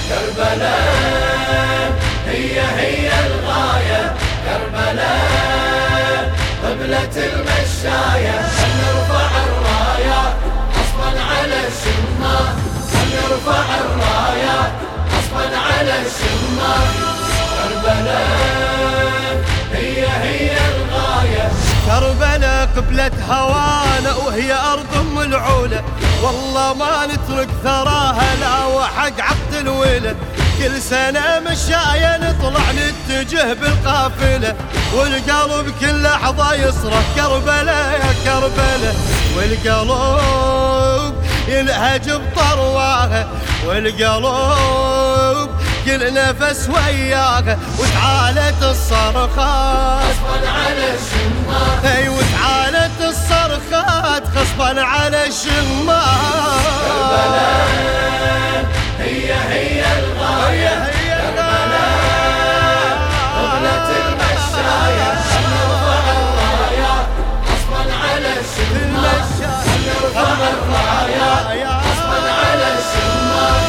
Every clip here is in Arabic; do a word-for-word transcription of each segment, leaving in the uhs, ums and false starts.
كربلاء هي هي الغاية، كربلاء قبلة المشاية. نرفع الرايات حصبا على الشمار، نرفع الرايات حصبا على الشمار. كربلاء هي هي الغاية، كربلاء قبلة هوانا وهي أرض ملعولة، والله ما نترك ثراها لا وحق عقد الولد. كل سنة مشاية نطلع نتجه بالقافلة، والقلب كل لحظة يصرخ كربلاء يا كربلاء. والقلب يلهج بطرواها، والقلب كل نفس وياها، وتعالت الصرخات غصبا على الشمار. اي وتعالت الصرخات غصبا على الشمار. كربلاء هي هي الغاية، كربلاء قبلة المشاية. نرفع الرايات غصبا على الشمار، نرفع الرايات غصبا على الشمار.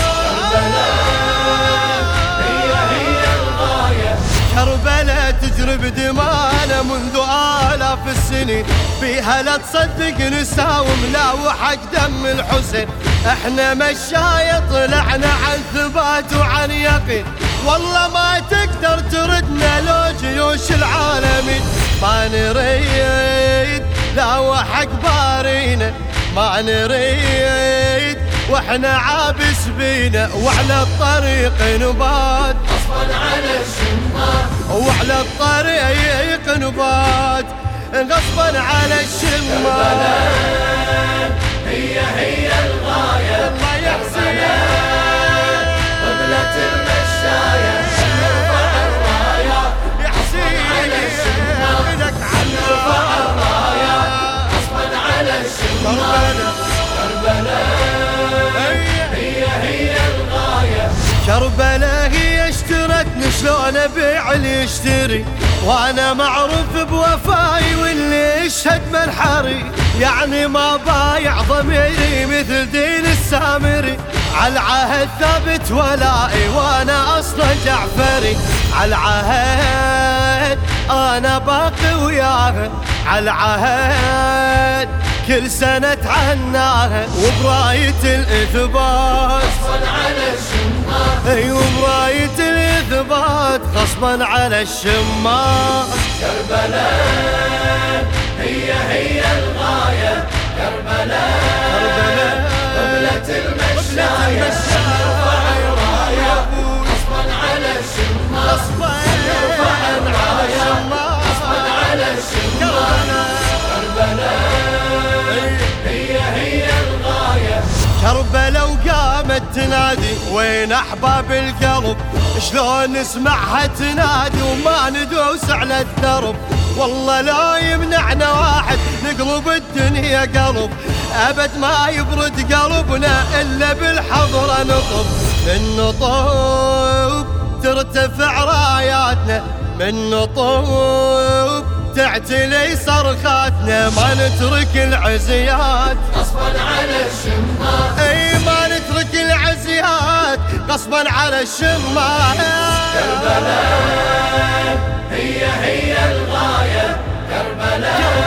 كربلاء هي هي الغاية، كربلاء تجري بدمانا منذ آلاف السنين، فيها لا تصدق نساوم لا وحق دم الحسين. احنا مشاية طلعنا عن ثبات وعن يقين، والله ما تقدر تردنا لو جيوش العالمين. ما نريد لا وحق بارينا، ما نريد واحنا عابس بينا، وعلى الطريق نبات غصبا على الشمار. وعلى الطريق نبات غصبا على الشمار. كربلاء هي هي الغاية، كربلاء قبلة المشاية. نرفع الرايات غصبا على الشمار، نرفع الرايات غصبا على الشمار. كربلاء هي هي الغاية، كربلاء هي اشترتني شلون ابيع اللي يشتري، وانا معروف بوفاي واللي يشهد منحري. يعني ما بايع ضميري مثل دين السامري، على العهد ثابت ولائي وانا اصلا جعفري. على العهد انا باقي وياها، على العهد كل سنة تعناها، وبراية الإثبات غصبا على الشمار. اي وبراية الإثبات غصبا على الشمار. كربلاء هي هي الغاية، كربلاء قبلة المشاية. نرفع الرايات غصبا على الشمار، نرفع الرايات غصبا على الشمار. كربلاء هي هي الغاية، كربلاء وقامت تنادي وين أحباب القلب، شلون نسمعها تنادي وما ندوس على الدرب. والله لا يمنعنا واحد نقلب الدنيا قلب، أبد ما يبرد قلبنا إلا بالحضرة نطب. من نطب ترتفع راياتنا، من نطب تعتلي صرخاتنا. ما نترك العزيات غصبا على الشمار، اي ما نترك العزيات غصبا على الشمار. كربلاء هي هي الغاية، كربلاء